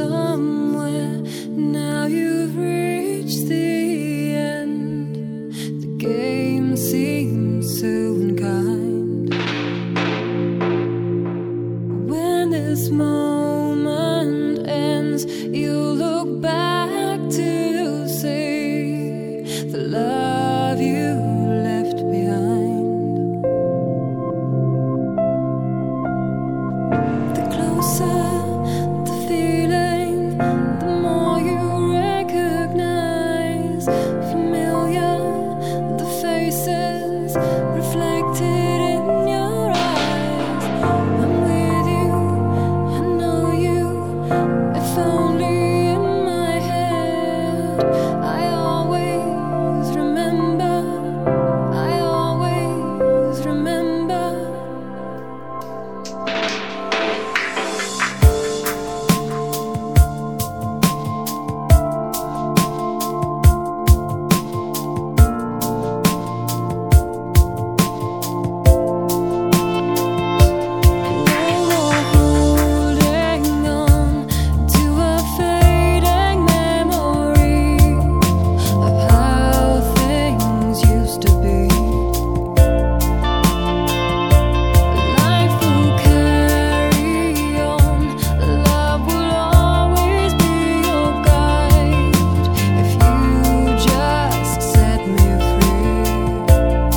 somewhere. Now you've reached the end. The game seems so unkind. When this moment ends, you'll look back to see the love you left behind. The closer the feeling, the more you recognize familiar the faces reflected in your eyes. I'm with you, I know you, if only in my head. I always remember, I always remember. Holding on to a fading memory of how things used to be. Life will carry on, love will always be your guide if you just set me free.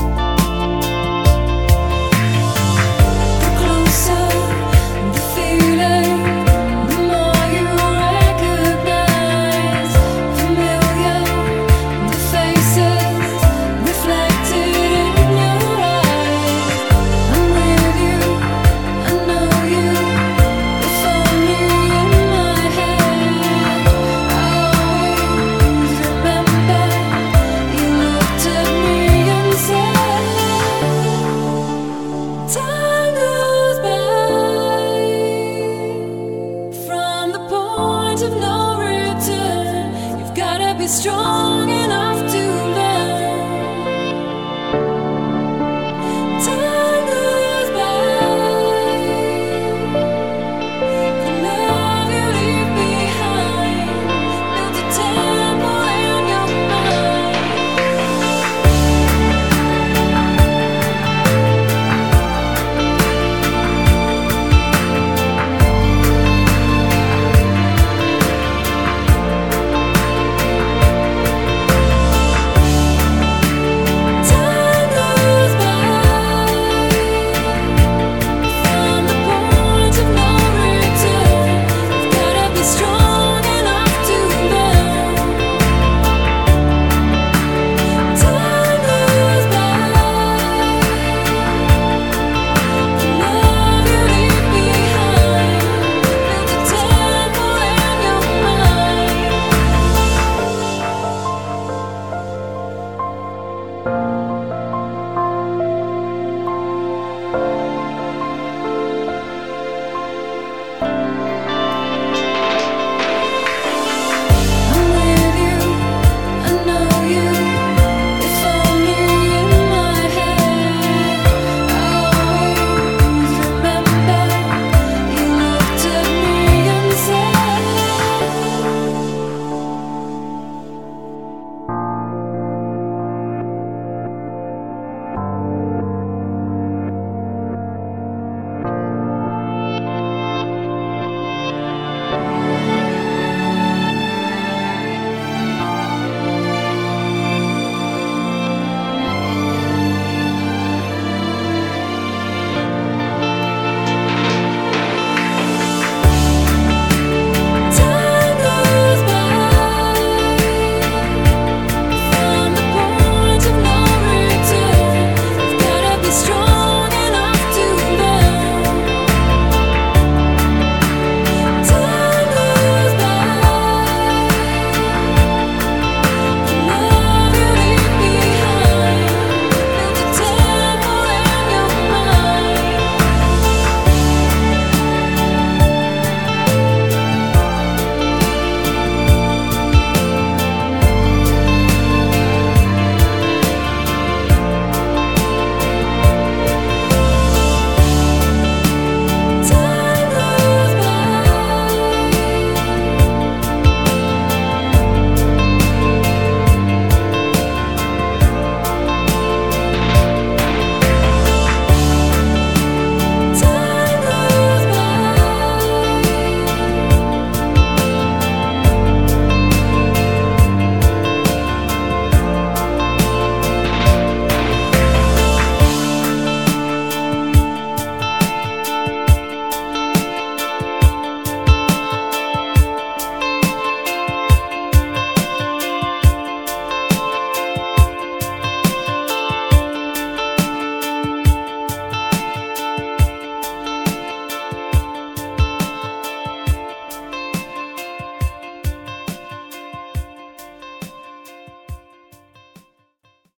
The closer the feeling, the more you recognize familiar the faces reflected in your eyes. I'm with you, I know you, if only in my head. I always remember you looked at me and said, time goes by. From the point of no return, you've gotta be strong